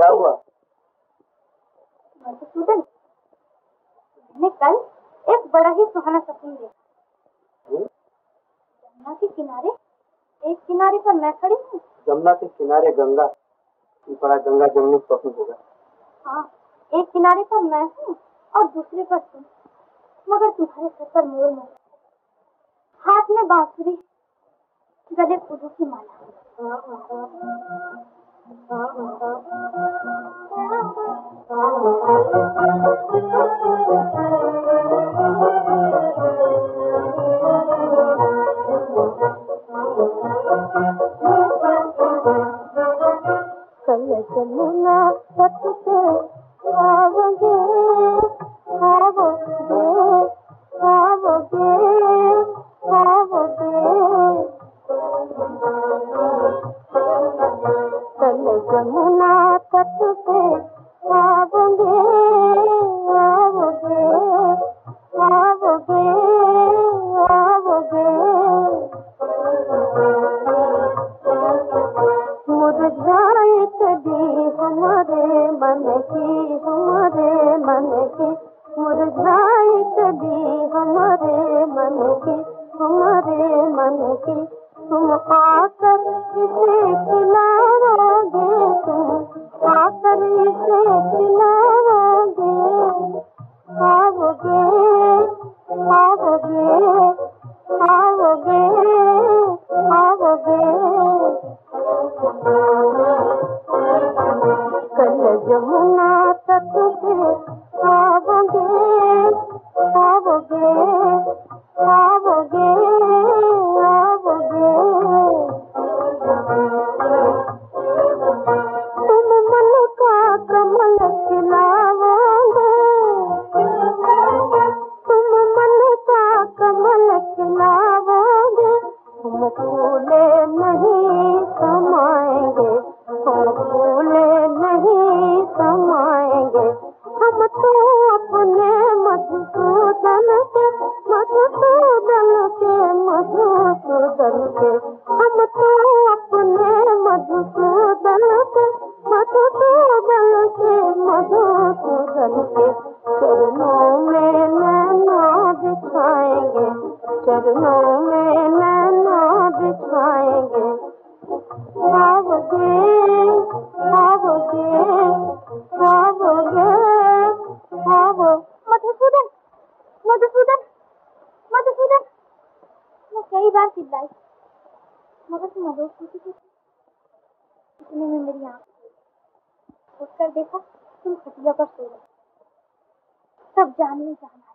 क्या हुआ? मधुसूदन, मैंने कल एक बड़ा ही सुहाना सपना देखा। जमुना के किनारे, एक किनारे पर मैं खड़ी हूँ। जमुना के किनारे गंगा? बड़ा गंगा जमुनी स्वप्न होगा। हाँ, एक किनारे पर मैं हूँ और दूसरे पर तुम, मगर तुम्हारे सर पर मोर मोर, हाथ में बांसुरी, गले फूलों की माला। कल जमुना तट पे आओगे, आओगे, आओगे, आओगे। कल जमुना तट पे आओगे, आओगे, आओगे, आओगे। मुरझाए कभी हमारे मन की, हमारे मन की, मुरझाए कभी हमारे मन की, हमारे मन की। तुम आकर इसे खिलाओगे, तुम आकर इसे खिलाओगे। आओगे, आओगे, आओगे, आओगे। कल जमुना तट पे आओगे, आओगे, आओगे, आओगे। तुम मन का कमल खिलाओगे, तुम मन का कमल खिलाओगे। हम फूले नहीं समाएंगे, हम फूले नहीं समाएंगे। हम तो अपने मधुसूदन के, मधुसूदन के, मधुसूदन के। हम तो अपने मधुसूदन के, मधुसूदन के, मधुसूदन के। चरणों में नैना बिछाएंगे, चरणों में नैना बिछाएंगे। आओगे, आओगे, आओगे, आओ। मधुसूदन, मधुसूदन, मधुसूदन। मैं कई बार चिल्लाई, मगर तुम मधुर थी। इतने में मेरी आँख उठकर देखा, तुम खटिया पर सो रहे। तब जान में जान आया।